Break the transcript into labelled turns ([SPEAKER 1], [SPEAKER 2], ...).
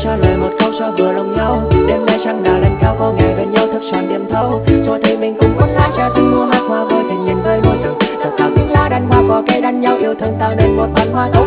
[SPEAKER 1] trả lời một câu cho vừa lòng nhau. Đêm nay trăng đã lên cao có ngày bên nhau thức tròn đêm thâu. Rồi thì mình cùng quất lá trà xanh mua hát hoa với tình nhìn với nuôi rừng. Giọt thao tiếng lá đàn hoa có cây đan nhau yêu thương tạo nên một vạn hoa thâu.